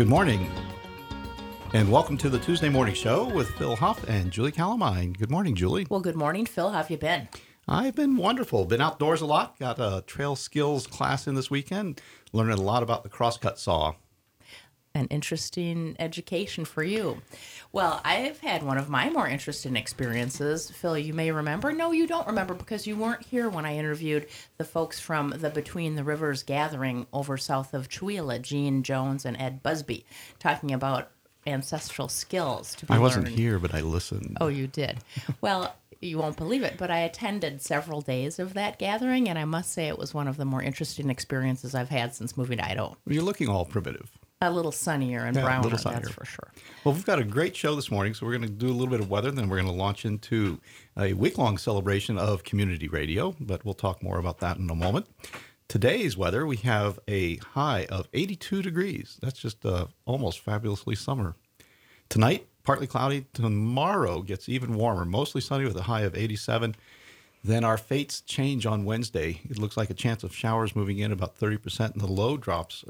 morning, and welcome to the Tuesday Morning Show with Phil Huff and Julie Calamine. Good morning, Julie. Well, good morning, Phil. How have you been? I've been wonderful. Been outdoors a lot. Got a trail skills class in this weekend. Learning a lot about the crosscut saw. An interesting education for you. Well, I've had one of my more interesting experiences. Phil, you may remember. No, you don't remember because you weren't here when I interviewed the folks from the Between the Rivers gathering over south of Chewelah, Gene Jones and Ed Busby, talking about ancestral skills to be I wasn't learned. here, but I listened. Oh, you did. Well, you won't believe it, but I attended several days of that gathering, and I must say it was one of the more interesting experiences I've had since moving to Idaho. You're looking all primitive. A little sunnier and browner, that's for sure. Well, we've got a great show this morning, so we're going to do a little bit of weather, then we're going to launch into a week-long celebration of community radio, but we'll talk more about that in a moment. Today's weather, we have a high of 82 degrees. That's just almost fabulously summer. Tonight, partly cloudy. Tomorrow gets even warmer, mostly sunny with a high of 87. Then our fates change on Wednesday. It looks like a chance of showers moving in about 30%, and the low drops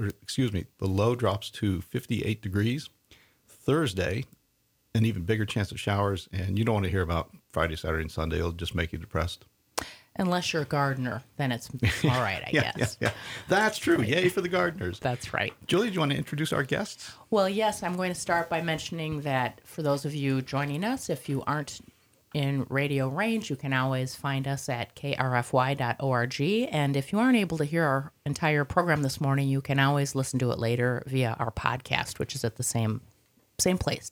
to 58 degrees. Thursday, an even bigger chance of showers, and you don't want to hear about Friday, Saturday, and Sunday. It'll just make you depressed. Unless you're a gardener, then it's all right, I guess. Yeah. That's true. Right. Yay for the gardeners. That's right. Julie, do you want to introduce our guests? Well, yes, I'm going to start by mentioning that for those of you joining us, if you aren't in radio range, you can always find us at krfy.org. And if you aren't able to hear our entire program this morning, you can always listen to it later via our podcast, which is at the same place,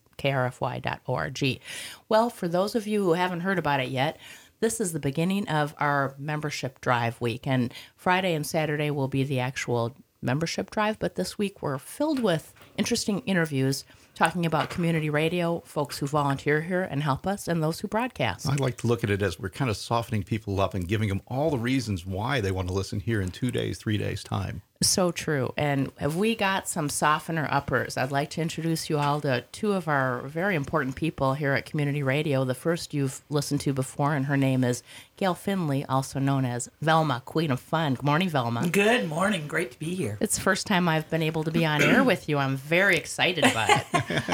krfy.org. Well, for those of you who haven't heard about it yet, this is the beginning of our membership drive week. And Friday and Saturday will be the actual membership drive. But this week we're filled with interesting interviews talking about community radio, folks who volunteer here and help us, and those who broadcast. I like to look at it as we're kind of softening people up and giving them all the reasons why they want to listen here in 2 days, 3 days' time. So true. And have we got some softener uppers? I'd like to introduce you all to two of our very important people here at Community Radio. The first you've listened to before, and her name is Gail Finley, also known as Velma, Queen of Fun. Good morning, Velma. Good morning. Great to be here. It's the first time I've been able to be on air with you. I'm very excited about it.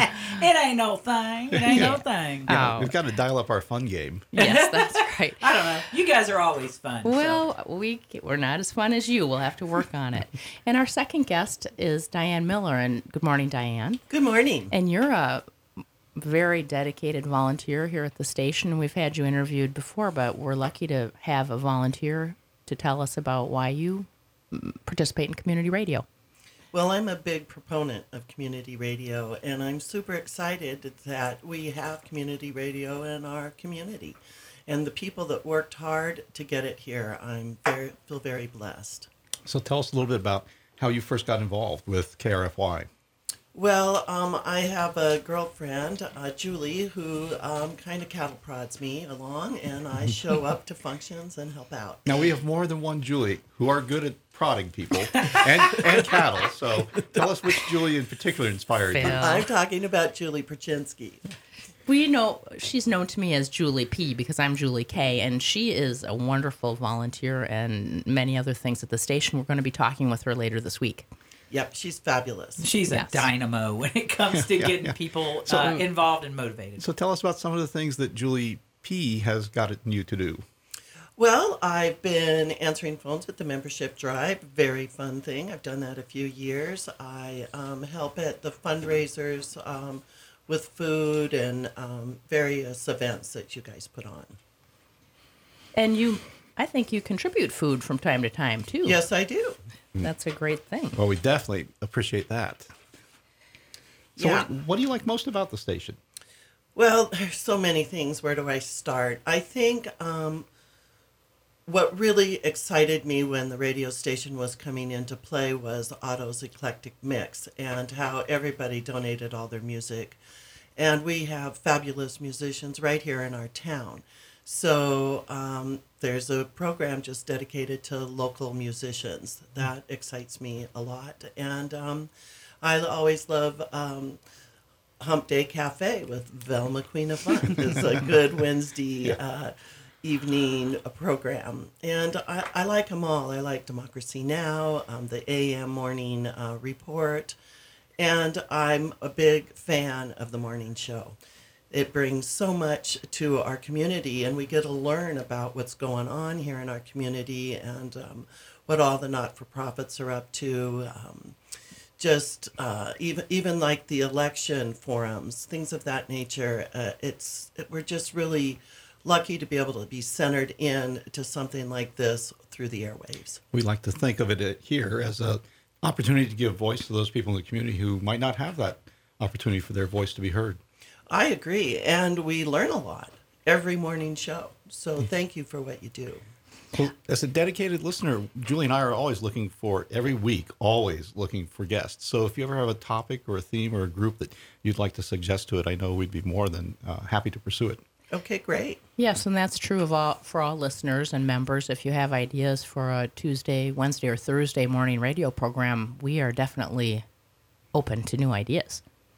It ain't no thing. It ain't no thing. Oh. We've got to dial up our fun game. Yes, that's right. I don't know. You guys are always fun. Well, we're not as fun as you. We'll have to work on it. And our second guest is Diane Miller. And good morning, Diane. Good morning. And you're a very dedicated volunteer here at the station. We've had you interviewed before, but we're lucky to have a volunteer to tell us about why you participate in community radio. Well, I'm a big proponent of community radio, and I'm super excited that we have community radio in our community. And the people that worked hard to get it here, feel very blessed. So tell us a little bit about how you first got involved with KRFY. Well, I have a girlfriend, Julie, who kind of cattle prods me along, and I show up to functions and help out. Now, we have more than one Julie who are good at prodding people and cattle. So tell us which Julie in particular inspired you. Phil. I'm talking about Julie Perchinsky. We know she's known to me as Julie P because I'm Julie K, and she is a wonderful volunteer and many other things at the station. We're going to be talking with her later this week. Yep, she's fabulous. She's a dynamo when it comes to getting people involved and motivated. So tell us about some of the things that Julie P has gotten you to do. Well, I've been answering phones at the membership drive. Very fun thing. I've done that a few years. I help at the fundraisers with food and various events that you guys put on. And I think you contribute food from time to time, too. Yes, I do. That's a great thing. Well, we definitely appreciate that. So Yeah. what do you like most about the station? Well, there's so many things. Where do I start? I think what really excited me when the radio station was coming into play was Otto's Eclectic Mix and how everybody donated all their music. And we have fabulous musicians right here in our town. So there's a program just dedicated to local musicians. That excites me a lot. And I always love Hump Day Cafe with Velma, Queen of Fun. It's a good Wednesday evening program. And I like them all. I like Democracy Now!, the AM morning report. And I'm a big fan of the morning show. It brings so much to our community, and we get to learn about what's going on here in our community and what all the not-for-profits are up to. Even like the election forums, things of that nature. We're just really lucky to be able to be centered in to something like this through the airwaves. We like to think of it here as an opportunity to give voice to those people in the community who might not have that opportunity for their voice to be heard. I agree, and we learn a lot every morning show. So thank you for what you do. Well, as a dedicated listener, Julie and I are always looking for, every week, always looking for guests. So if you ever have a topic or a theme or a group that you'd like to suggest to it, I know we'd be more than happy to pursue it. Okay, great. Yes, and that's true for all listeners and members. If you have ideas for a Tuesday, Wednesday, or Thursday morning radio program, we are definitely open to new ideas.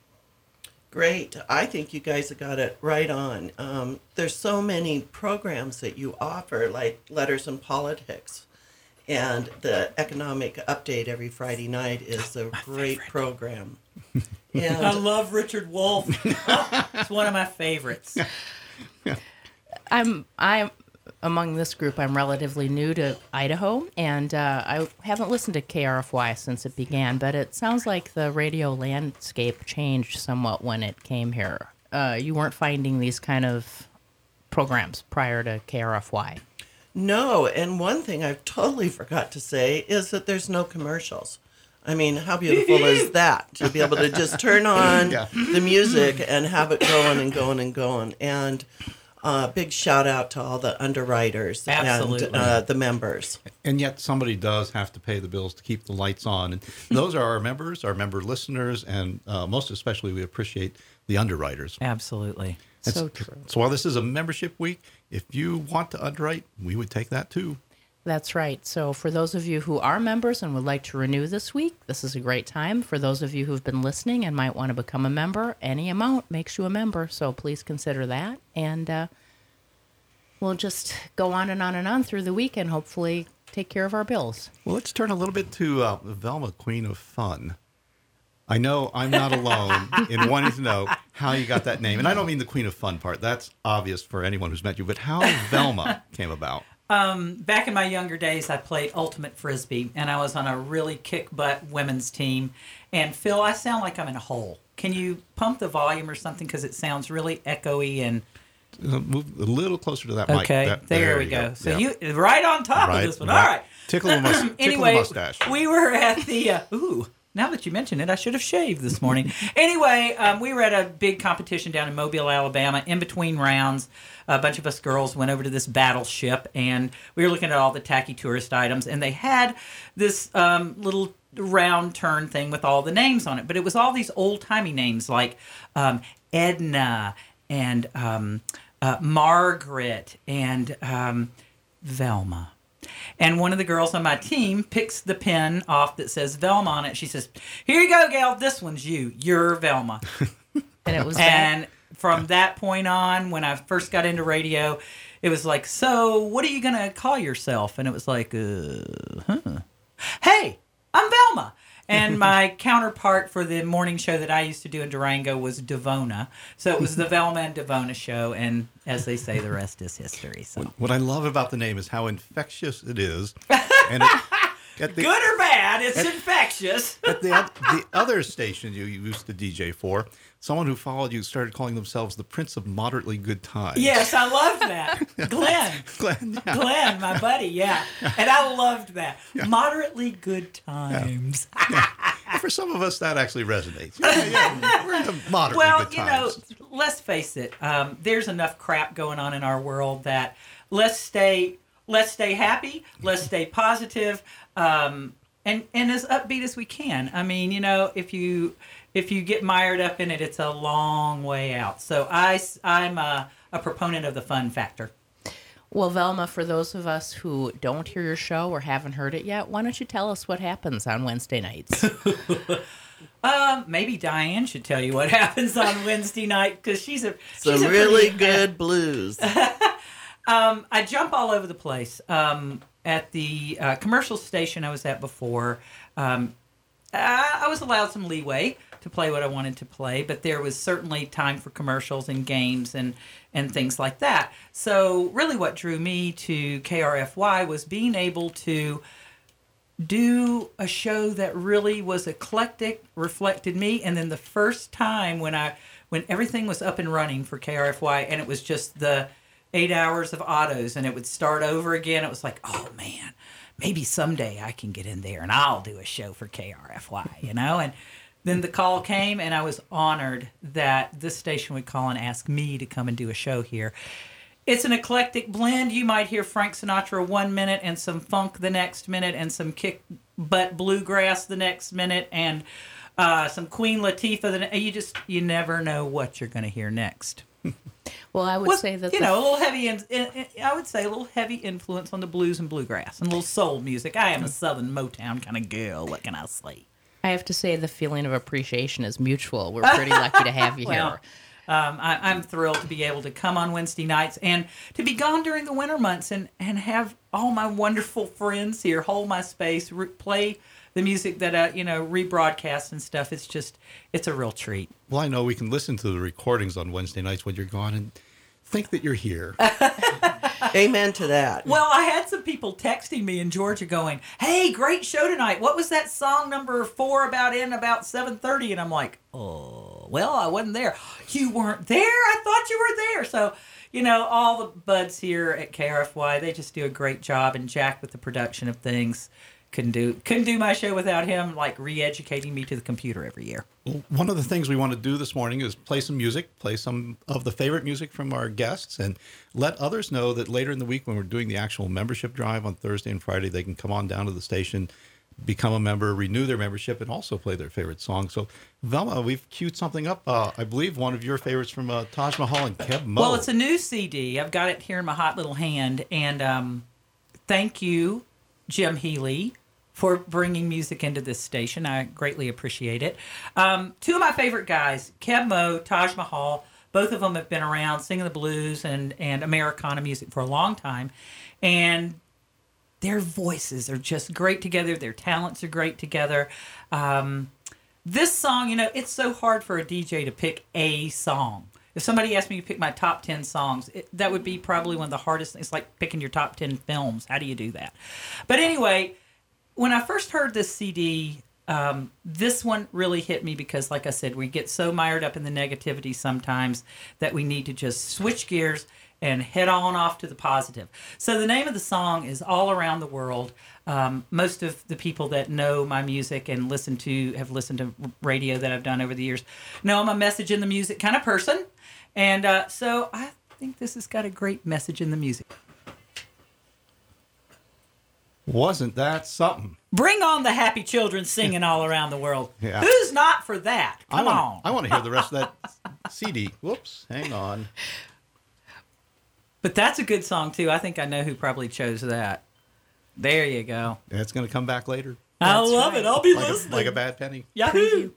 Great. I think you guys have got it right on. There's so many programs that you offer, like Letters in Politics. And the Economic Update every Friday night is a great program. And I love Richard Wolf. It's one of my favorites. I'm among this group. I'm relatively new to Idaho, and I haven't listened to KRFY since it began. But it sounds like the radio landscape changed somewhat when it came here. You weren't finding these kind of programs prior to KRFY. no, and one thing I totally forgot to say is that there's no commercials. I mean, how beautiful is that? To be able to just turn on the music and have it going and going and going. And big shout out to all the underwriters Absolutely. and the members. And yet somebody does have to pay the bills to keep the lights on. And those are our members, our member listeners, and most especially we appreciate the underwriters. Absolutely. So true. So while this is a membership week, if you want to underwrite, we would take that too. That's right. So for those of you who are members and would like to renew this week, this is a great time. For those of you who've been listening and might want to become a member, any amount makes you a member. So please consider that. And we'll just go on and on and on through the week and hopefully take care of our bills. Well, let's turn a little bit to Velma, Queen of Fun. I know I'm not alone in wanting to know how you got that name. And I don't mean the Queen of Fun part. That's obvious for anyone who's met you. But how Velma came about. Back in my younger days, I played Ultimate Frisbee, and I was on a really kick-butt women's team. And, Phil, I sound like I'm in a hole. Can you pump the volume or something? Because it sounds really echoey and... Move a little closer to that mic. Okay, there we go. So you right on top of this one. All right. Tickle the Anyway, mustache. we were at the... now that you mention it, I should have shaved this morning. Anyway, we were at a big competition down in Mobile, Alabama. In between rounds, a bunch of us girls went over to this battleship, and we were looking at all the tacky tourist items, and they had this little round turn thing with all the names on it. But it was all these old-timey names like Edna and Margaret and Velma. And one of the girls on my team picks the pen off that says Velma on it. She says, "Here you go, gal. This one's you. You're Velma." And it was And from that point on, when I first got into radio, it was like, "So what are you going to call yourself?" And it was like, "Hey, I'm Velma." And my counterpart for the morning show that I used to do in Durango was Devona. So it was the Velma and Devona show. And as they say, the rest is history. So What I love about the name is how infectious it is. And good or bad, it's infectious. At the other station you used to DJ for, someone who followed you started calling themselves the Prince of Moderately Good Times. Yes, I love that. Glenn, my buddy, yeah. And I loved that. Yeah. Moderately good times. Yeah. And for some of us, that actually resonates. Yeah, we're into moderately good times. You know, let's face it. There's enough crap going on in our world that let's stay happy, let's stay positive, and as upbeat as we can. I mean, you know, if you get mired up in it, it's a long way out. So I'm a proponent of the fun factor. Well, Velma, for those of us who don't hear your show or haven't heard it yet, why don't you tell us what happens on Wednesday nights? Maybe Diane should tell you what happens on Wednesday night because she's a really good blues. I jump all over the place. At the commercial station I was at before, I was allowed some leeway. to play what I wanted to play, but there was certainly time for commercials and games and things like that. So really what drew me to KRFY was being able to do a show that really was eclectic, reflected me, and then the first time when everything was up and running for KRFY and it was just the 8 hours of autos and it would start over again, it was like, oh man, maybe someday I can get in there and I'll do a show for KRFY, you know? And then the call came and I was honored that this station would call and ask me to come and do a show here. It's an eclectic blend. You might hear Frank Sinatra 1 minute and some funk the next minute and some kick butt bluegrass the next minute and some Queen Latifah. You never know what you're going to hear next. Well, I would say that a little heavy. I would say a little heavy influence on the blues and bluegrass and a little soul music. I am a Southern Motown kind of girl. What can I say? I have to say the feeling of appreciation is mutual. We're pretty lucky to have you Well, here. I'm thrilled to be able to come on Wednesday nights and to be gone during the winter months and have all my wonderful friends here hold my space, play the music that rebroadcast and stuff. It's a real treat. Well, I know we can listen to the recordings on Wednesday nights when you're gone and think that you're here. Amen to that. Well, I had some people texting me in Georgia going, "Hey, great show tonight. What was that song number 4 about 7:30?" And I'm like, "Oh, well, I wasn't there." "You weren't there? I thought you were there." So, all the buds here at KRFY, they just do a great job. And Jack with the production of things couldn't do my show without him, like re-educating me to the computer every year. Well, one of the things we want to do this morning is play some music, play some of the favorite music from our guests, and let others know that later in the week when we're doing the actual membership drive on Thursday and Friday, they can come on down to the station, become a member, renew their membership, and also play their favorite song. So, Velma, we've queued something up. I believe one of your favorites from Taj Mahal and Keb Mo. Well, it's a new CD. I've got it here in my hot little hand. And thank you, Jim Healy, for bringing music into this station. I greatly appreciate it. Two of my favorite guys, Keb Mo, Taj Mahal, both of them have been around singing the blues and Americana music for a long time. And their voices are just great together. Their talents are great together. This song, it's so hard for a DJ to pick a song. If somebody asked me to pick my top 10 songs, that would be probably one of the hardest things. It's like picking your top 10 films. How do you do that? But anyway, when I first heard this CD, this one really hit me because, like I said, we get so mired up in the negativity sometimes that we need to just switch gears and head on off to the positive. So the name of the song is All Around the World. Most of the people that know my music and have listened to radio that I've done over the years know I'm a message in the music kind of person. And so I think this has got a great message in the music. Wasn't that something? Bring on the happy children singing all around the world. Yeah. Who's not for that? Come on. I want to hear the rest of that CD. Whoops, hang on. But that's a good song, too. I think I know who probably chose that. There you go. It's going to come back later. I love it. I'll be Like listening. a bad penny. Yahoo!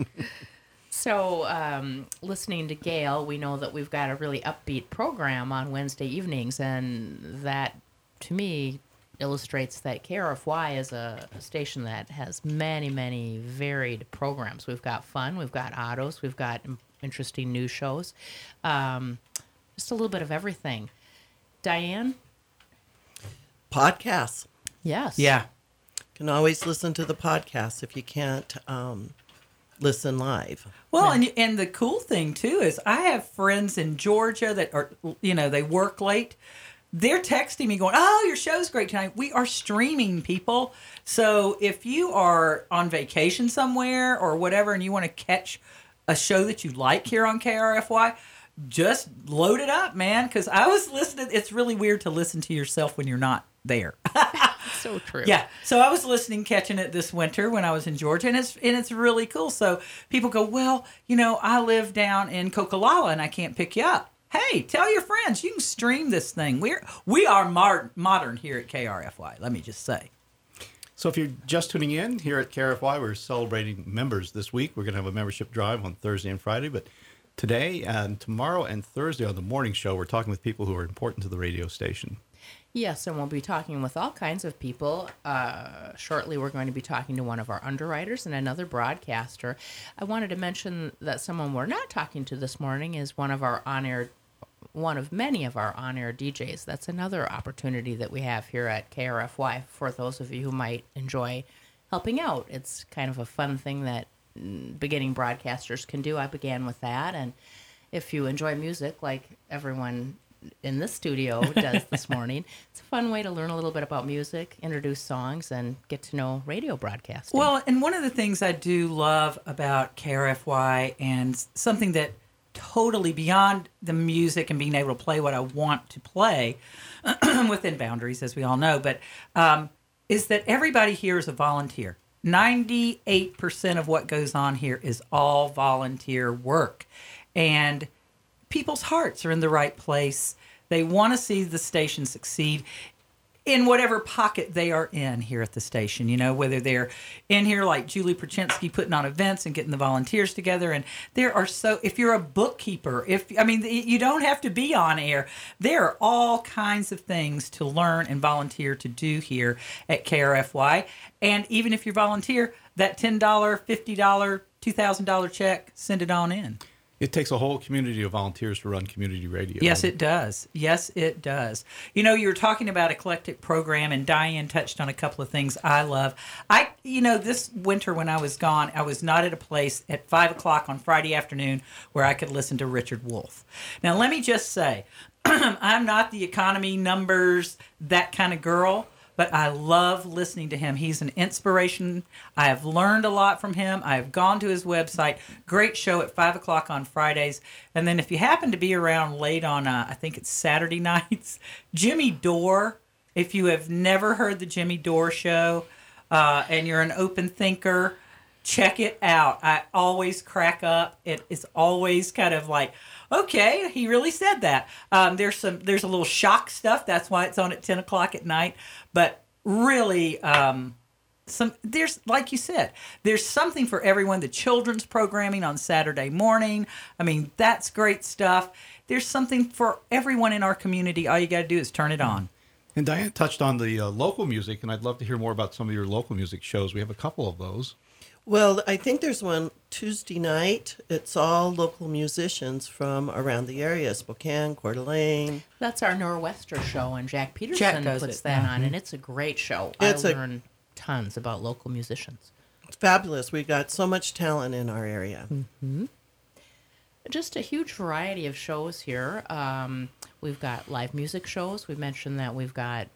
So, listening to Gail, we know that we've got a really upbeat program on Wednesday evenings, and that, to me, illustrates that KRFY is a station that has many, many varied programs. We've got fun, we've got autos, we've got interesting news shows, just a little bit of everything. Diane? Podcasts. Yes. Yeah. Can always listen to the podcast if you can't listen live. Well, and the cool thing, too, is I have friends in Georgia that are, they work late. They're texting me going, "Oh, your show's great tonight." We are streaming, people. So if you are on vacation somewhere or whatever and you want to catch a show that you like here on KRFY, just load it up, man. Because I was listening. It's really weird to listen to yourself when you're not there. So true. Yeah. So I was listening, catching it this winter when I was in Georgia, and it's really cool. So people go, "Well, I live down in Coquilala and I can't pick you up." Hey, tell your friends. You can stream this thing. We are modern here at KRFY, let me just say. So if you're just tuning in here at KRFY, we're celebrating members this week. We're going to have a membership drive on Thursday and Friday. But today and tomorrow and Thursday on the morning show, we're talking with people who are important to the radio station. Yes, and we'll be talking with all kinds of people. Shortly, we're going to be talking to one of our underwriters and another broadcaster. I wanted to mention that someone we're not talking to this morning is one of many of our on-air DJs. That's another opportunity that we have here at KRFY for those of you who might enjoy helping out. It's kind of a fun thing that beginning broadcasters can do. I began with that, and if you enjoy music like everyone in this studio does this morning, it's a fun way to learn a little bit about music, introduce songs, and get to know radio broadcasting. Well, and one of the things I do love about KRFY, and something that totally beyond the music and being able to play what I want to play within boundaries, as we all know, but is that everybody here is a volunteer. 98% of what goes on here is all volunteer work. And people's hearts are in the right place. They want to see the station succeed in whatever pocket they are in here at the station, whether they're in here like Julie Perchinsky putting on events and getting the volunteers together. And if you're a bookkeeper, you don't have to be on air. There are all kinds of things to learn and volunteer to do here at KRFY. And even if you volunteer, that $10, $50, $2,000 check, send it on in. It takes a whole community of volunteers to run community radio. Yes, it does. Yes, it does. You were talking about eclectic program, and Diane touched on a couple of things I love. This winter when I was gone, I was not at a place at 5 o'clock on Friday afternoon where I could listen to Richard Wolff. Now, let me just say, I'm not the economy numbers, that kind of girl, but I love listening to him. He's an inspiration. I have learned a lot from him. I have gone to his website. Great show at 5 o'clock on Fridays. And then if you happen to be around late on, I think it's Saturday nights, Jimmy Dore. If you have never heard the Jimmy Dore show and you're an open thinker, check it out. I always crack up. It is always kind of like, okay, he really said that. There's a little shock stuff. That's why it's on at 10 o'clock at night. But really, there's, like you said, there's something for everyone. The children's programming on Saturday morning. That's great stuff. There's something for everyone in our community. All you got to do is turn it on. And Diane touched on the local music, and I'd love to hear more about some of your local music shows. We have a couple of those. Well, I think there's one Tuesday night. It's all local musicians from around the area, Spokane, Coeur d'Alene. That's our Nor'Wester show, and Jack Peterson puts that on, and it's a great show. I learn tons about local musicians. It's fabulous. We got so much talent in our area. Mm-hmm. Just a huge variety of shows here. We've got live music shows. We mentioned that we've got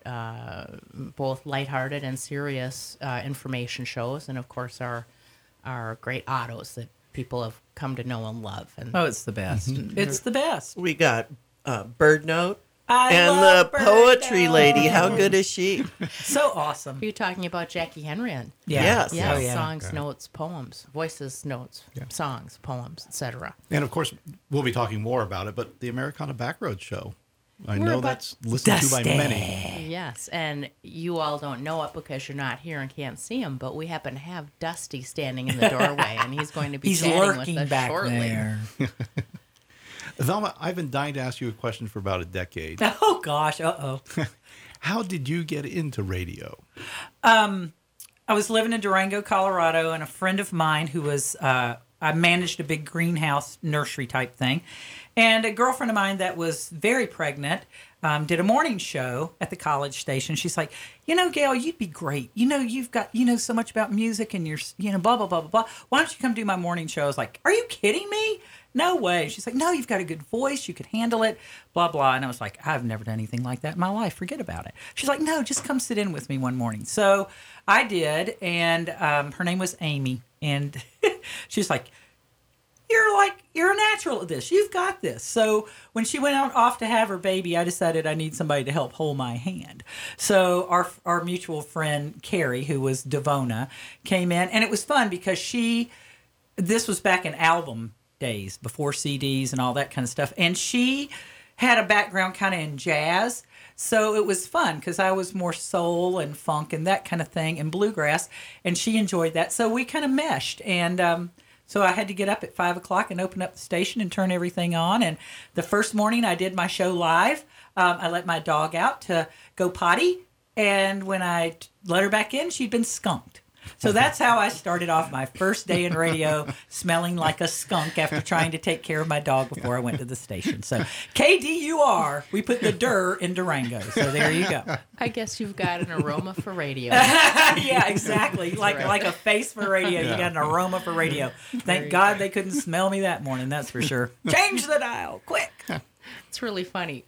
both lighthearted and serious information shows, and of course our great autos that people have come to know and love. And it's the best. It's the best. We got Bird Note. I and love the poetry Bird lady. Note. How good is she? So awesome. Are you talking about Jackie Henrian? Yeah. Yes. Yeah, Oh, yeah. songs, notes, poems, voices, notes, songs, poems, etc. And of course, we'll be talking more about it, but the Americana Backroad Show. I We're know about- that's listened to by Dusty. many. Yes, and you all don't know it because you're not here and can't see him, but we happen to have Dusty standing in the doorway, and he's going to be He's chatting lurking with us back shortly. there. Velma, I've been dying to ask you a question for about a decade. Oh, gosh. Uh-oh. How did you get into radio? I was living in Durango, Colorado, and a friend of mine who was, I managed a big greenhouse nursery type thing. And a girlfriend of mine that was very pregnant did a morning show at the college station. She's like, Gail, you'd be great. You've got, so much about music and you're, blah, blah, blah, blah, blah. Why don't you come do my morning show? I was like, are you kidding me? No way. She's like, no, you've got a good voice. You could handle it, blah, blah. And I was like, I've never done anything like that in my life. Forget about it. She's like, no, just come sit in with me one morning. So I did. And her name was Amy. And she's like, you're a natural at this. You've got this. So when she went off to have her baby, I decided I need somebody to help hold my hand. So our mutual friend, Carrie, who was Devona, came in. And it was fun because this was back in album days, before CDs and all that kind of stuff. And she had a background kind of in jazz. So it was fun because I was more soul and funk and that kind of thing and bluegrass. And she enjoyed that. So we kind of meshed. And So I had to get up at 5 o'clock and open up the station and turn everything on. And the first morning I did my show live, I let my dog out to go potty. And when I let her back in, she'd been skunked. So that's how I started off my first day in radio, smelling like a skunk after trying to take care of my dog before I went to the station. So KDUR, we put the "dur" in Durango. So there you go. I guess you've got an aroma for radio. Yeah, exactly. Like a face for radio. You got an aroma for radio. Thank God they couldn't smell me that morning. That's for sure. Change the dial, quick. It's really funny.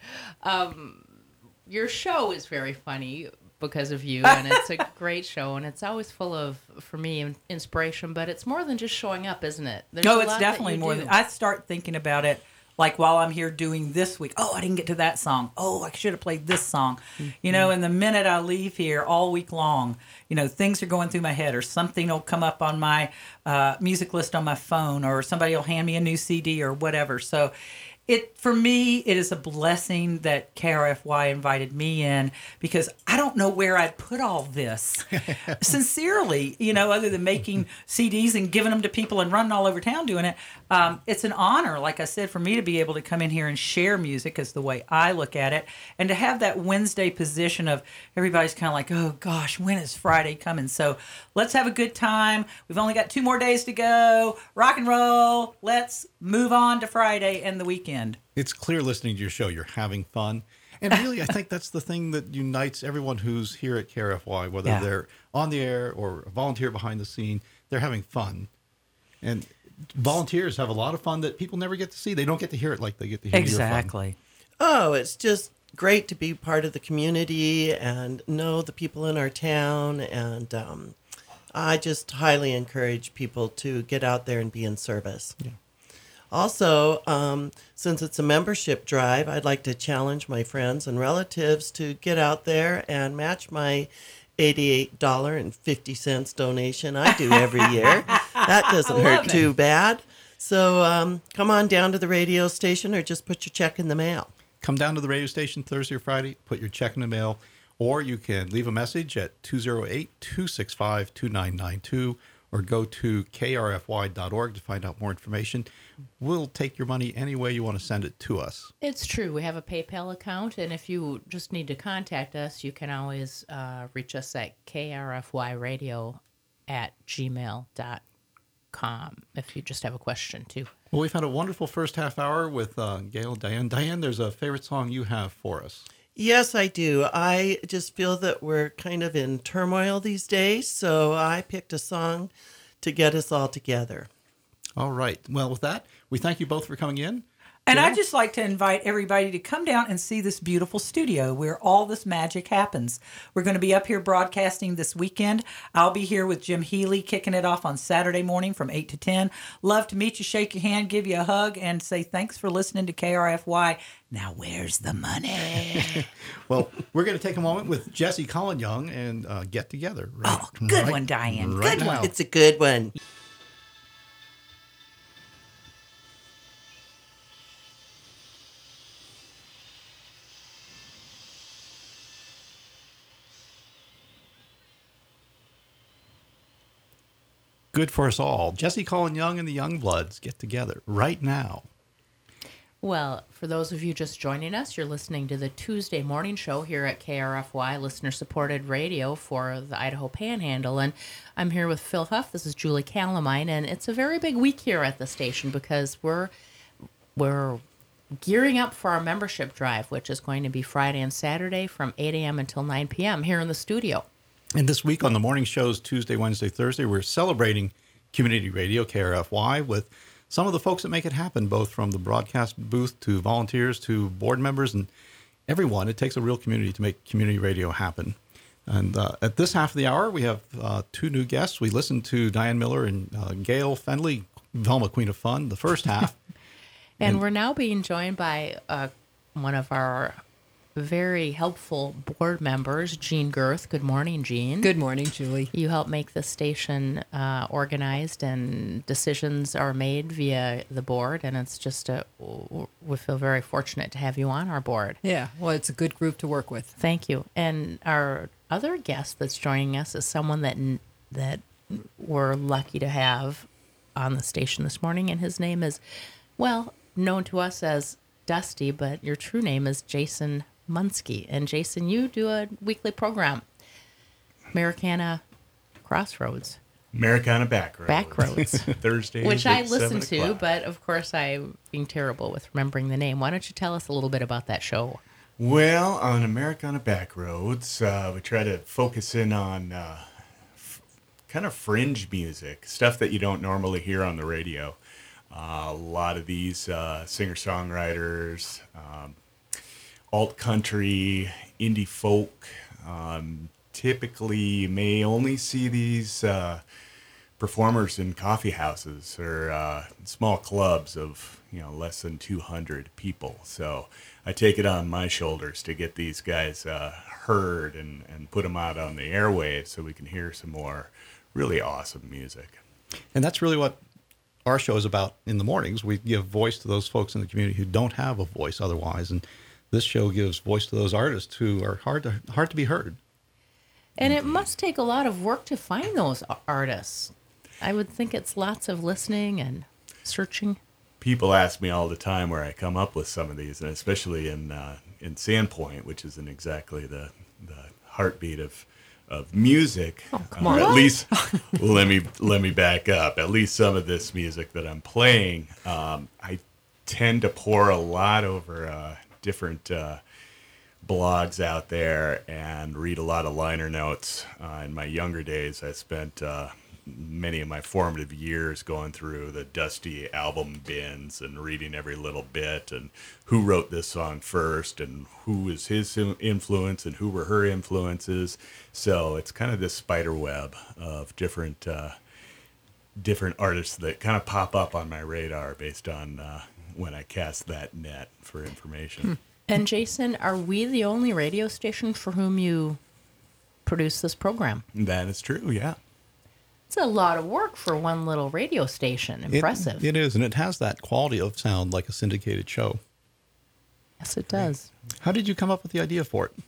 Your show is very funny because of you, and it's a great show, and it's always full of, for me, inspiration, but it's more than just showing up, isn't it? There's No, a it's lot definitely that you more do. than... I start thinking about it like while I'm here doing this week. Oh, I didn't get to that song. Oh, I should have played this song. You know, and the minute I leave here all week long, you know, things are going through my head, or something will come up on my music list on my phone, or somebody will hand me a new CD or whatever. So for me, it is a blessing that KRFY invited me in, because I don't know where I'd put all this. Sincerely, you know, other than making CDs and giving them to people and running all over town doing it. It's an honor, like I said, for me to be able to come in here and share music, is the way I look at it. And to have that Wednesday position of everybody's kind of like, oh gosh, when is Friday coming? So let's have a good time. We've only got 2 more days to go. Rock and roll. Let's move on to Friday and the weekend. It's clear listening to your show, you're having fun. And really, I think that's the thing that unites everyone who's here at KRFY, whether Yeah. they're on the air or a volunteer behind the scene, they're having fun. And volunteers have a lot of fun that people never get to see. They don't get to hear it like they get to hear your fun. Exactly. Oh, it's just great to be part of the community and know the people in our town. And I just highly encourage people to get out there and be in service. Yeah. Also, since it's a membership drive, I'd like to challenge my friends and relatives to get out there and match my $88.50 donation I do every year. That doesn't hurt too bad. So come on down to the radio station, or just put your check in the mail. Come down to the radio station Thursday or Friday, put your check in the mail, or you can leave a message at 208-265-2992, or go to krfy.org to find out more information. We'll take your money any way you want to send it to us. It's true. We have a PayPal account, and if you just need to contact us, you can always reach us at krfyradio@gmail.com if you just have a question, too. Well, we've had a wonderful first half hour with Gail, Diane. Diane, there's a favorite song you have for us. Yes, I do. I just feel that we're kind of in turmoil these days, so I picked a song to get us all together. All right. Well, with that, we thank you both for coming in. And Gail? I'd just like to invite everybody to come down and see this beautiful studio where all this magic happens. We're going to be up here broadcasting this weekend. I'll be here with Jim Healy kicking it off on Saturday morning from 8 to 10. Love to meet you, shake your hand, give you a hug, and say thanks for listening to KRFY. Now, where's the money? Well, we're going to take a moment with Jesse Colin Young and get together. Right, Oh, good one, Diane. right Good one. now. It's a good one. Good for us all. Jesse Colin Young and the Youngbloods get together right now. Well, for those of you just joining us, you're listening to the Tuesday morning show here at KRFY, listener-supported radio for the Idaho Panhandle. And I'm here with Phil Huff. This is Julie Calamine, and it's a very big week here at the station because we're gearing up for our membership drive, which is going to be Friday and Saturday from 8 a.m. until 9 p.m. here in the studio. And this week on the morning shows, Tuesday, Wednesday, Thursday, we're celebrating community radio, KRFY, with some of the folks that make it happen, both from the broadcast booth to volunteers to board members and everyone. It takes a real community to make community radio happen. And at this half of the hour, we have 2 new guests. We listened to Diane Miller and Gail Fendley, Velma Queen of Fun, the first half. And we're now being joined by one of our very helpful board members, Jean Girth. Good morning, Jean. Good morning, Julie. You help make the station organized, and decisions are made via the board, and it's just we feel very fortunate to have you on our board. Yeah, well, it's a good group to work with. Thank you. And our other guest that's joining us is someone that we're lucky to have on the station this morning, and his name is, well, known to us as Dusty, but your true name is Jason Munsky. And Jason, you do a weekly program, Americana Crossroads. Americana Backroads. Backroads. Thursdays Which at I listen 7 to, o'clock. but of course I'm being terrible with remembering the name. Why don't you tell us a little bit about that show? Well, on Americana Backroads, we try to focus in on kind of fringe music, stuff that you don't normally hear on the radio. A lot of these singer-songwriters, alt country, indie folk. Typically, you may only see these performers in coffee houses or small clubs of less than 200 people. So I take it on my shoulders to get these guys heard and put them out on the airwaves so we can hear some more really awesome music. And that's really what our show is about in the mornings. We give voice to those folks in the community who don't have a voice otherwise. And this show gives voice to those artists who are hard to be heard. And it must take a lot of work to find those artists. I would think it's lots of listening and searching. People ask me all the time where I come up with some of these, and especially in Sandpoint, which isn't exactly the heartbeat of music. Oh, come on. At least, let me back up. At least some of this music that I'm playing, I tend to pour a lot over different blogs out there and read a lot of liner notes. In my younger days, I spent many of my formative years going through the Dusty album bins and reading every little bit and who wrote this song first and who was his influence and who were her influences. So it's kind of this spider web of different artists that kind of pop up on my radar based on when I cast that net for information. And Jason, are we the only radio station for whom you produce this program? That is true, yeah. It's a lot of work for one little radio station. Impressive. It is, and it has that quality of sound like a syndicated show. Yes, it does. How did you come up with the idea for it?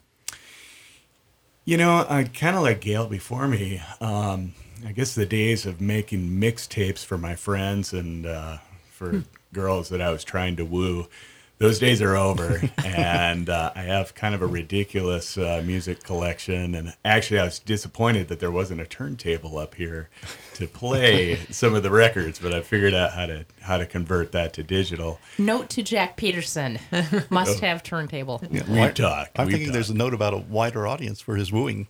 I kind of like Gail before me. I guess the days of making mixtapes for my friends and for girls that I was trying to woo, those days are over. And I have kind of a ridiculous music collection. And actually, I was disappointed that there wasn't a turntable up here to play some of the records, but I figured out how to convert that to digital. Note to Jack Peterson, must have turntable. We talked. I'm thinking there's a note about a wider audience for his wooing.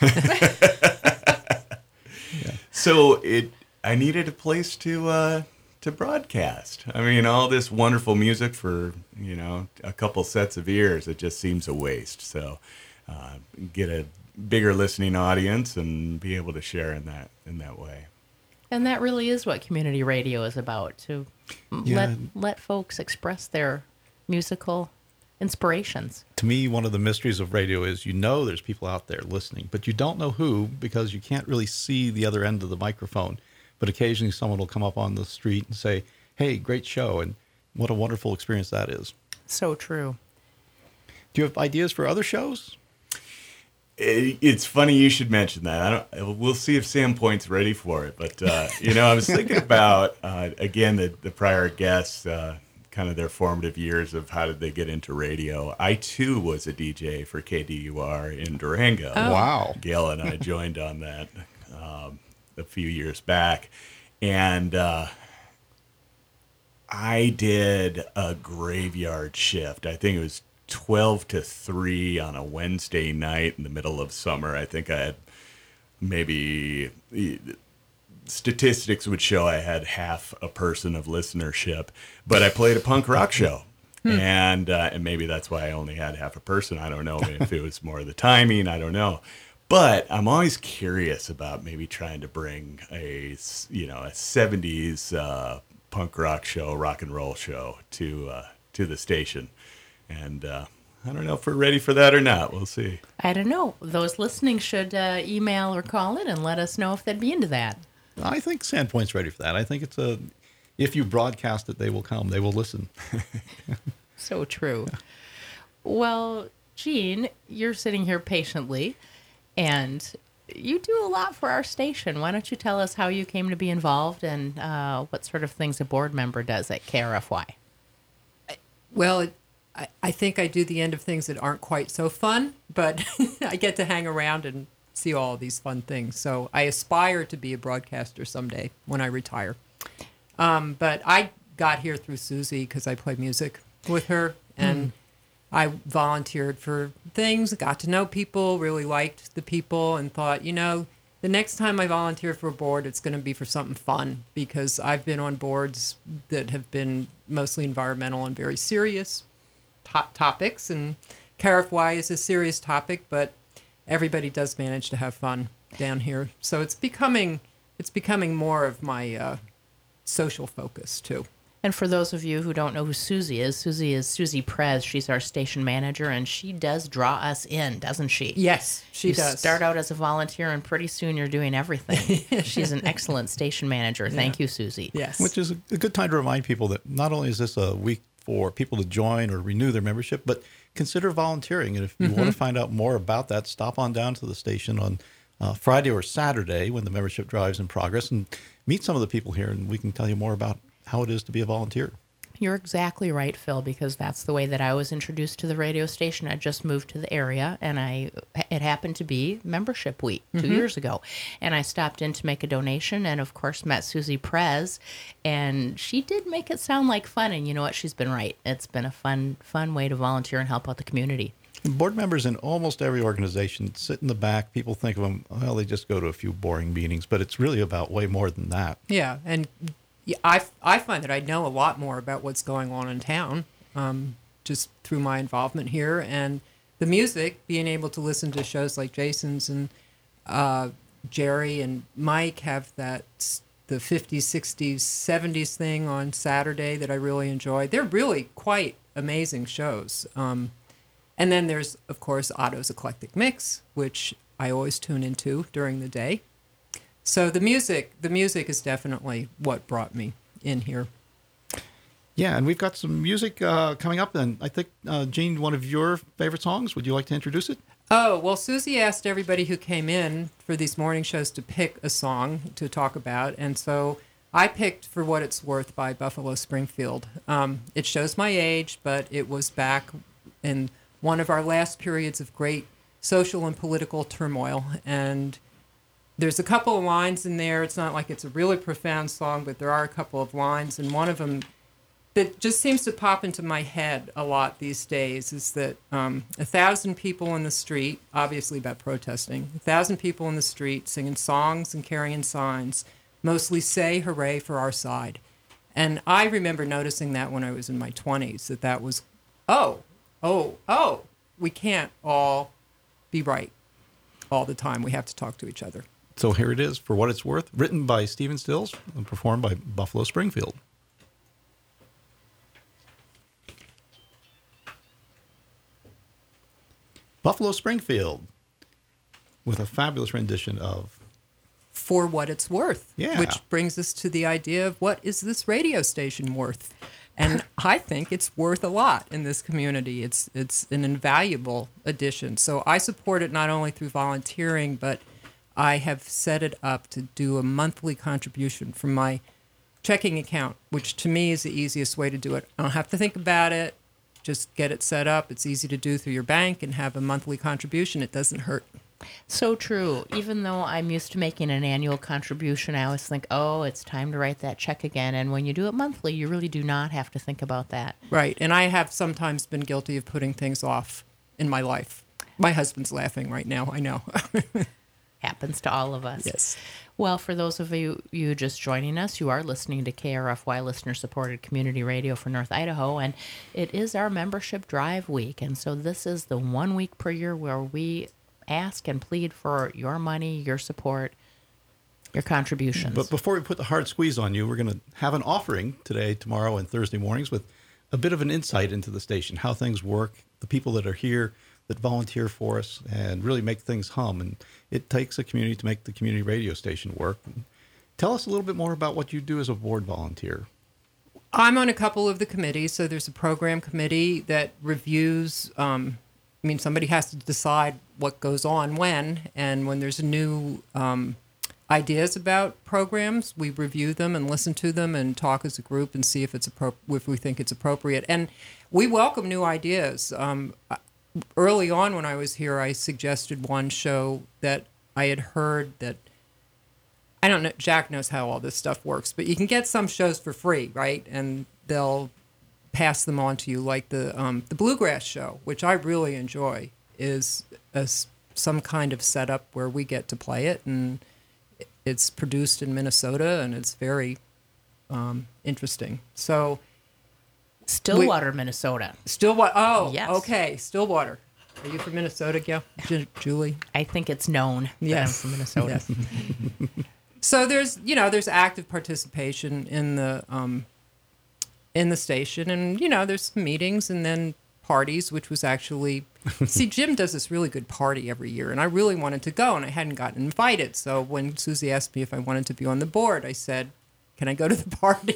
So I needed a place to broadcast. I mean, all this wonderful music for a couple sets of ears, it just seems a waste. So get a bigger listening audience and be able to share in that way. And that really is what community radio is about, to let folks express their musical inspirations. To me, one of the mysteries of radio is there's people out there listening, but you don't know who because you can't really see the other end of the microphone. But occasionally someone will come up on the street and say, hey, great show, and what a wonderful experience that is. So true. Do you have ideas for other shows? It's funny you should mention that. We'll see if Sandpoint's ready for it. But, I was thinking about, again, the prior guests, kind of their formative years of how did they get into radio. I, too, was a DJ for KDUR in Durango. Oh. Wow. Gail and I joined on that a few years back. And I did a graveyard shift. I think it was 12 to 3 on a Wednesday night in the middle of summer. I think I had maybe, statistics would show I had half a person of listenership, but I played a punk rock show. And maybe that's why I only had half a person. I don't know if it was more of the timing. I don't know. But I'm always curious about maybe trying to bring a 70s punk rock show, rock and roll show to the station. And I don't know if we're ready for that or not. We'll see. I don't know. Those listening should email or call in and let us know if they'd be into that. I think Sandpoint's ready for that. I think if you broadcast it, they will come. They will listen. So true. Well, Gene, you're sitting here patiently, and you do a lot for our station. Why don't you tell us how you came to be involved and what sort of things a board member does at KRFY? Well, I think I do the end of things that aren't quite so fun, but I get to hang around and see all these fun things. So I aspire to be a broadcaster someday when I retire. But I got here through Susie because I play music with her, and I volunteered for things, got to know people, really liked the people, and thought, the next time I volunteer for a board, it's going to be for something fun, because I've been on boards that have been mostly environmental and very serious topics, and KRFY is a serious topic, but everybody does manage to have fun down here. So it's becoming more of my social focus too. And for those of you who don't know who Susie is Susie Prez. She's our station manager, and she does draw us in, doesn't she? Yes, she you does. Start out as a volunteer, and pretty soon you're doing everything. She's an excellent station manager. Thank you, Susie. Yes. Which is a good time to remind people that not only is this a week for people to join or renew their membership, but consider volunteering. And if you want to find out more about that, stop on down to the station on Friday or Saturday when the membership drive's in progress and meet some of the people here, and we can tell you more about how it is to be a volunteer. You're exactly right, Phil, because that's the way that I was introduced to the radio station. I just moved to the area, and it happened to be membership week 2 years ago. And I stopped in to make a donation and, of course, met Susie Prez. And she did make it sound like fun. And you know what? She's been right. It's been a fun way to volunteer and help out the community. And board members in almost every organization sit in the back. People think of them, well, they just go to a few boring meetings, but it's really about way more than that. Yeah, and I find that I know a lot more about what's going on in town just through my involvement here. And the music, being able to listen to shows like Jason's and Jerry and Mike have the 50s, 60s, 70s thing on Saturday that I really enjoy. They're really quite amazing shows. And then there's, of course, Otto's Eclectic Mix, which I always tune into during the day. So the music is definitely what brought me in here. Yeah, and we've got some music coming up, and I think, Jean, one of your favorite songs. Would you like to introduce it? Oh, well, Susie asked everybody who came in for these morning shows to pick a song to talk about, and so I picked For What It's Worth by Buffalo Springfield. It shows my age, but it was back in one of our last periods of great social and political turmoil, and there's a couple of lines in there. It's not like it's a really profound song, but there are a couple of lines. And one of them that just seems to pop into my head a lot these days is that 1,000 people in the street, obviously about protesting, 1,000 people in the street singing songs and carrying signs, mostly say hooray for our side. And I remember noticing that when I was in my 20s, that was, we can't all be right all the time. We have to talk to each other. So here it is, For What It's Worth, written by Stephen Stills and performed by Buffalo Springfield. Buffalo Springfield with a fabulous rendition of For What It's Worth, Yeah. which brings us to the idea of what is this radio station worth? And I think it's worth a lot in this community. It's an invaluable addition. So I support it not only through volunteering, but I have set it up to do a monthly contribution from my checking account, which to me is the easiest way to do it. I don't have to think about it. Just get it set up. It's easy to do through your bank and have a monthly contribution. It doesn't hurt. So true. Even though I'm used to making an annual contribution, I always think, it's time to write that check again. And when you do it monthly, you really do not have to think about that. Right. And I have sometimes been guilty of putting things off in my life. My husband's laughing right now. I know. Happens to all of us. Yes. Well, for those of you just joining us, you are listening to KRFY listener-supported community radio for North Idaho, and it is our membership drive week. And so this is the 1 week per year where we ask and plead for your money, your support, your contributions. But before we put the hard squeeze on you, we're going to have an offering today, tomorrow, and Thursday mornings with a bit of an insight into the station, how things work, the people that are here that volunteer for us and really make things hum. And it takes a community to make the community radio station work. Tell us a little bit more about what you do as a board volunteer. I'm on a couple of the committees. So there's a program committee that reviews, somebody has to decide what goes on when there's new ideas about programs, we review them and listen to them and talk as a group and see if if we think it's appropriate. And we welcome new ideas. Early on when I was here, I suggested one show that I had heard that, I don't know, Jack knows how all this stuff works, but you can get some shows for free, right? And they'll pass them on to you, like the Bluegrass show, which I really enjoy, is some kind of setup where we get to play it, and it's produced in Minnesota, and it's very interesting. So, Stillwater, Minnesota. Stillwater. Oh, Yes. Okay, Stillwater. Are you from Minnesota, Gail? Julie? I think it's known that I'm from Minnesota. Yes. So there's active participation in the station, and there's some meetings and then parties, which was actually see, Jim does this really good party every year, and I really wanted to go, and I hadn't gotten invited. So when Susie asked me if I wanted to be on the board, I said, "Can I go to the party?"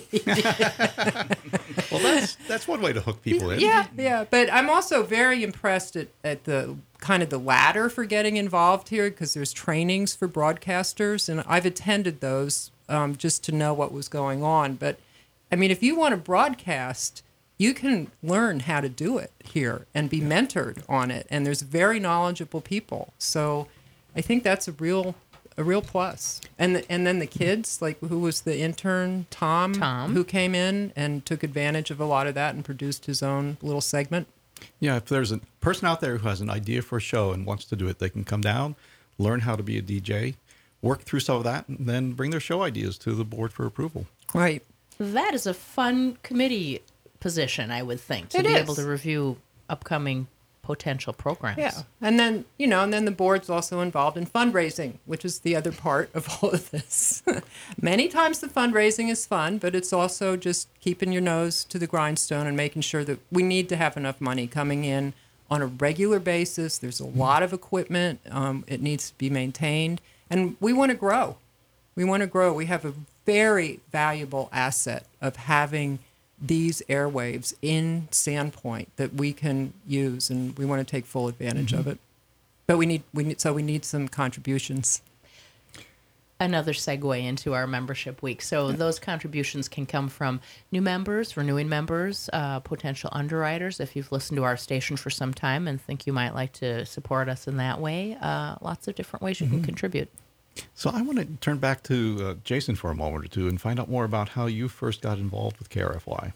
Well, that's one way to hook people in. Yeah. But I'm also very impressed at the kind of the ladder for getting involved here, because there's trainings for broadcasters, and I've attended those just to know what was going on. But I mean, if you want to broadcast, you can learn how to do it here and be mentored on it. And there's very knowledgeable people. So I think that's a real plus. And then the kids, like who was the intern, Tom, who came in and took advantage of a lot of that and produced his own little segment. Yeah, if there's a person out there who has an idea for a show and wants to do it, they can come down, learn how to be a DJ, work through some of that, and then bring their show ideas to the board for approval. Right. That is a fun committee position, I would think, to It be is. able to review upcoming potential programs. Yeah. And then, and then the board's also involved in fundraising, which is the other part of all of this. Many times the fundraising is fun, but it's also just keeping your nose to the grindstone and making sure that we need to have enough money coming in on a regular basis. There's a lot of equipment. It needs to be maintained. And we want to grow. We have a very valuable asset of having these airwaves in Sandpoint that we can use, and we want to take full advantage of it. But we need some contributions. Another segue into our membership week. So those contributions can come from new members, renewing members, potential underwriters. If you've listened to our station for some time and think you might like to support us in that way, lots of different ways you can contribute. So I want to turn back to Jason for a moment or two and find out more about how you first got involved with KRFY.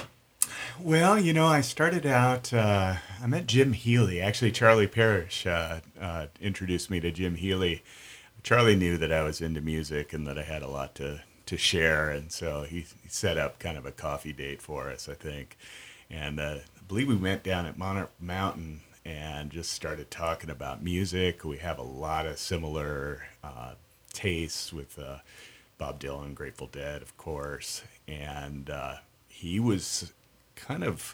Well, I started out, I met Jim Healy. Actually, Charlie Parrish introduced me to Jim Healy. Charlie knew that I was into music and that I had a lot to share, and so he set up kind of a coffee date for us, I think. And I believe we went down at Monarch Mountain and just started talking about music. We have a lot of similar tastes with Bob Dylan, Grateful Dead, of course. And he was kind of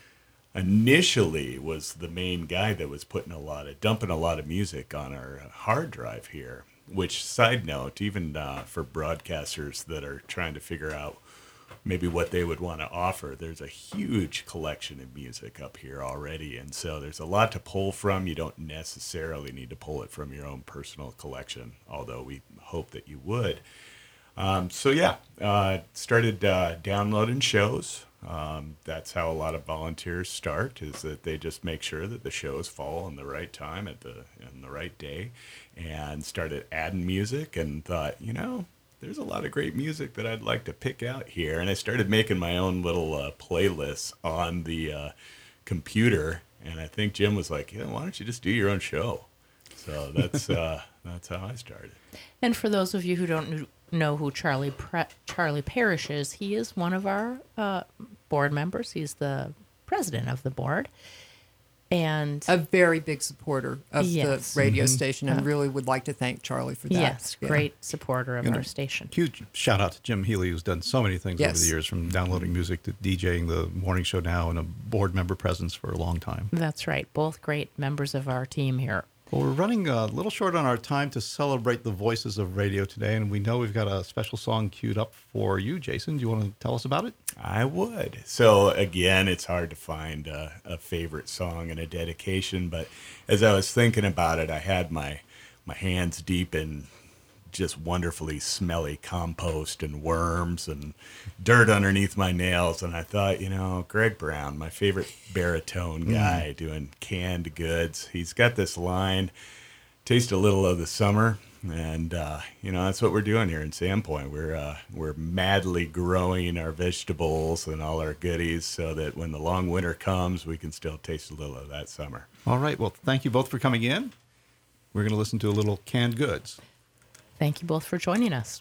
initially was the main guy that was dumping a lot of music on our hard drive here. Which, side note, even for broadcasters that are trying to figure out maybe what they would want to offer, there's a huge collection of music up here already, and so there's a lot to pull from. You don't necessarily need to pull it from your own personal collection, although we hope that you would. Started downloading shows. That's how a lot of volunteers start, is that they just make sure that the shows fall on the right time on the right day, and started adding music and thought, there's a lot of great music that I'd like to pick out here. And I started making my own little playlists on the computer. And I think Jim was like, why don't you just do your own show? So that's how I started. And for those of you who don't know who Charlie Parrish is, he is one of our board members. He's the president of the board. And a very big supporter of Yes. the radio station, and really would like to thank Charlie for that. yes, Yeah. great supporter of our station. Huge shout out to Jim Healy, who's done so many things over Yes. the years, from downloading music to DJing the morning show now, and a board member presence for a long time. That's right. Both great members of our team here. Well, we're running a little short on our time to celebrate the voices of radio today, and we know we've got a special song queued up for you, Jason. Do you want to tell us about it? I would. So again, it's hard to find a favorite song and a dedication, but as I was thinking about it, I had my hands deep in just wonderfully smelly compost and worms and dirt underneath my nails, and I thought, Greg Brown, my favorite baritone guy, doing canned goods. He's got this line, taste a little of the summer. And that's what we're doing here in Sandpoint. We're madly growing our vegetables and all our goodies so that when the long winter comes, we can still taste a little of that summer. All right. Well, thank you both for coming in. We're going to listen to a little canned goods. Thank you both for joining us.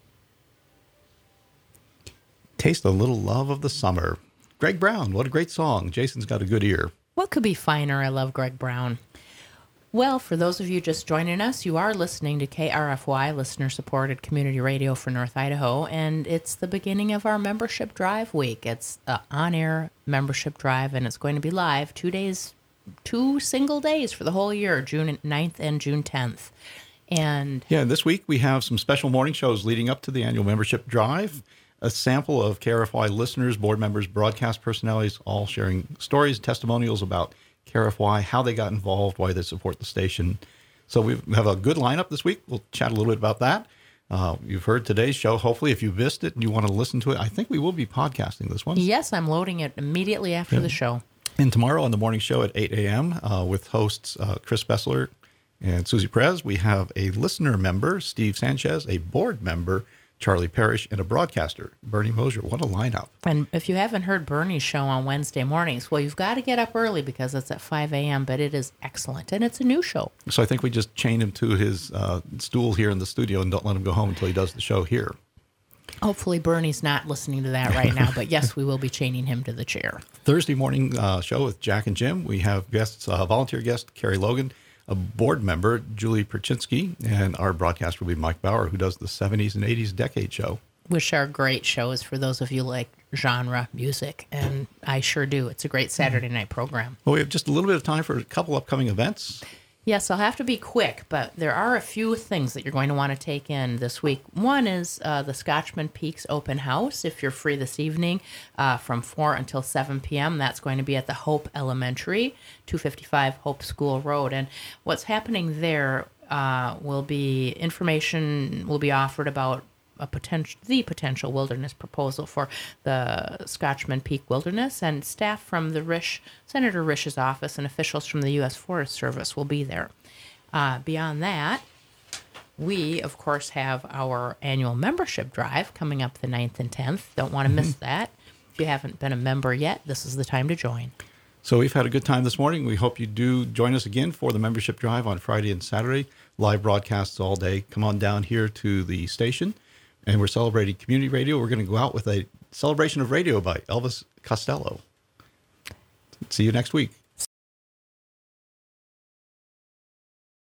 Taste a little love of the summer. Greg Brown, what a great song. Jason's got a good ear. What could be finer? I love Greg Brown. Well, for those of you just joining us, you are listening to KRFY, listener-supported community radio for North Idaho, and it's the beginning of our membership drive week. It's an on-air membership drive, and it's going to be live 2 single days for the whole year, June 9th and June 10th. And this week we have some special morning shows leading up to the annual membership drive. A sample of KRFY listeners, board members, broadcast personalities, all sharing stories, testimonials about KRFY, how they got involved, why they support the station. So we have a good lineup this week. We'll chat a little bit about that. You've heard today's show. Hopefully, if you missed it and you want to listen to it, I think we will be podcasting this one. yes, I'm loading it immediately after the show. And tomorrow on the morning show at 8 a.m. With hosts Chris Bessler and Susie Perez, we have a listener member, Steve Sanchez, a board member, Charlie Parrish, and a broadcaster, Bernie Mosier. What a lineup. And if you haven't heard Bernie's show on Wednesday mornings, well, you've got to get up early because it's at 5 a.m., but it is excellent, and it's a new show. So I think we just chain him to his stool here in the studio and don't let him go home until he does the show here. Hopefully Bernie's not listening to that right now, but yes, we will be chaining him to the chair. Thursday morning show with Jack and Jim. We have guests, volunteer guest Carrie Logan, a board member, Julie Perchinsky, and our broadcaster will be Mike Bauer, who does the 70s and 80s Decade Show. Which are great shows for those of you like genre music, and I sure do. It's a great Saturday night program. Well, we have just a little bit of time for a couple upcoming events. Yes, I'll have to be quick, but there are a few things that you're going to want to take in this week. One is the Scotchman Peaks Open House, if you're free this evening, from 4 until 7 p.m. That's going to be at the Hope Elementary, 255 Hope School Road. And what's happening there information will be offered about the potential wilderness proposal for the Scotchman Peak Wilderness, and staff from the Senator Risch's office and officials from the U.S. Forest Service will be there. Beyond that, we, of course, have our annual membership drive coming up the 9th and 10th. Don't want to miss that. If you haven't been a member yet, this is the time to join. So we've had a good time this morning. We hope you do join us again for the membership drive on Friday and Saturday. Live broadcasts all day. Come on down here to the station. And we're celebrating community radio. We're going to go out with a celebration of radio by Elvis Costello. See you next week.